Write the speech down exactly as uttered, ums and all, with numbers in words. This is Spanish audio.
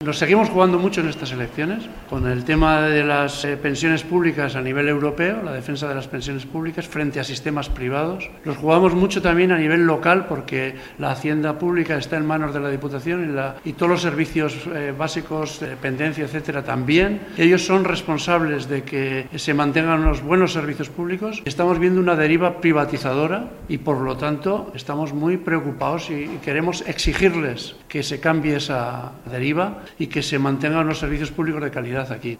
Nos seguimos jugando mucho en estas elecciones, con el tema de las eh, pensiones públicas a nivel europeo, la defensa de las pensiones públicas frente a sistemas privados. Nos jugamos mucho también a nivel local porque la hacienda pública está en manos de la Diputación y, la, y todos los servicios eh, básicos, dependencia, etcétera, también. Ellos son responsables de que se mantengan unos buenos servicios públicos. Estamos viendo una deriva privatizadora y, por lo tanto, estamos muy preocupados y, y queremos exigirles que se cambie esa deriva y que se mantengan los servicios públicos de calidad aquí.